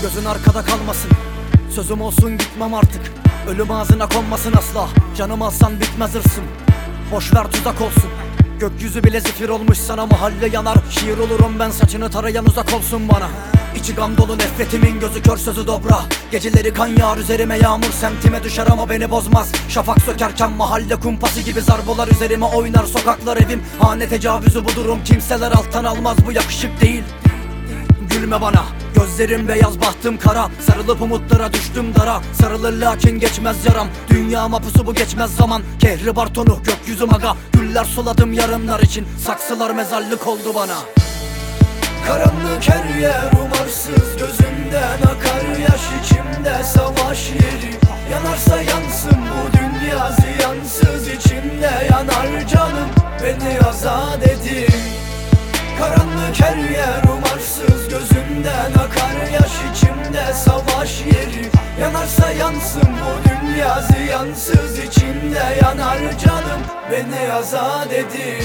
Gözün arkada kalmasın, sözüm olsun gitmem artık. Ölüm ağzına konmasın asla, canım alsan bitmez hırsım. Boşver tuzak olsun, gökyüzü bile zifir olmuş sana. Mahalle yanar, şiir olurum ben, saçını tarayan uzak olsun bana. İçi gam dolu nefretimin, gözü kör sözü dobra. Geceleri kan yağar üzerime, yağmur semtime düşer ama beni bozmaz. Şafak sökerken mahalle kumpası gibi zarbolar üzerime oynar. Sokaklar evim, hane tecavüzü bu durum, kimseler alttan almaz, bu yakışık değil. Gülme bana, gözlerim beyaz bahtım kara. Sarılıp umutlara düştüm dara. Sarılır lakin geçmez yaram, dünya mapusu bu geçmez zaman. Kehribar tonu gökyüzüm aga, güller suladım yarınlar için. Saksılar mezarlık oldu bana. Karanlık her yer umarsız, gözümden akar yaş, içimde savaş yeri. Yanarsa yansın bu dünya ziyansız, içimde yanar canım, beni azat edin. Karanlık her yer umarsız, gözümden akar yaş, içimde savaş yeri. Yanarsa yansın bu dünya ziyansız, içimde yanar canım, beni azat edin.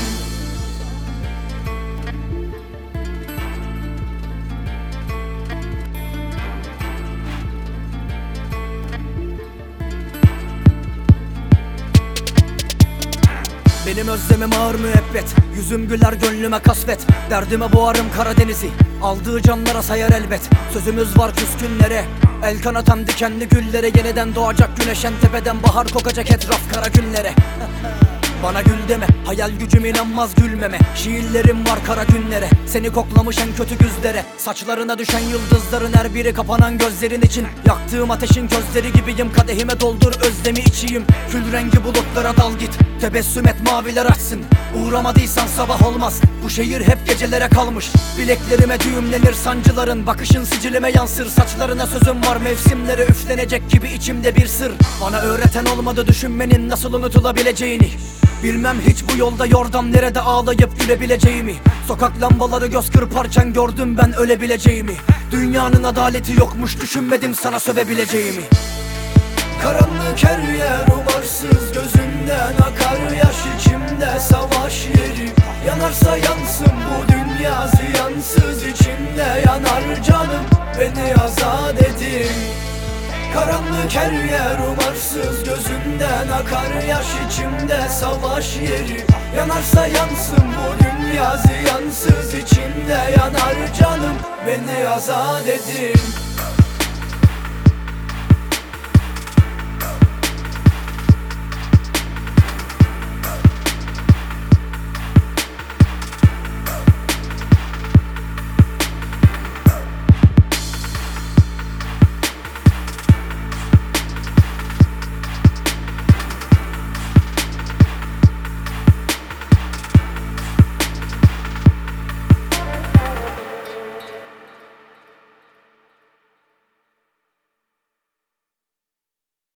Benim özlemim ağır müebbet, yüzüm güler gönlüme kasvet. Derdime boğarım Karadeniz'i, aldığı canlara sayar elbet. Sözümüz var küskünlere, el kanatan dikenli güllere. Yeniden doğacak güneş en tepeden, bahar kokacak etraf kara günlere. Bana gül deme, hayal gücüm inanmaz gülmeme. Şiirlerim var kara günlere, seni koklamış en kötü güzlere. Saçlarına düşen yıldızların her biri kapanan gözlerin için. Yaktığım ateşin közleri gibiyim, kadehime doldur özlemi içeyim. Kül rengi bulutlara dal git, tebessüm et maviler açsın. Uğramadıysan sabah olmaz, bu şehir hep gecelere kalmış. Bileklerime düğümlenir sancıların, bakışın sicilime yansır. Saçlarına sözüm var, mevsimlere üflenecek gibi içimde bir sır. Bana öğreten olmadı düşünmenin nasıl unutulabileceğini. Bilmem hiç bu yolda yordam nerede ağlayıp gülebileceğimi. Sokak lambaları göz kırparken gördüm ben ölebileceğimi. Dünyanın adaleti yokmuş, düşünmedim sana sövebileceğimi. Karanlık her yer umarsız, gözümden akar yaş, içimde savaş yeri. Yanarsa yansın bu dünya ziyansız, içimde yanar canım, beni azat edin. Karanlık her yer umarsız, gözümden akar yaş, içimde savaş yeri. Yanarsa yansın bu dünya ziyansız, içimde yanar canım, beni azat edin.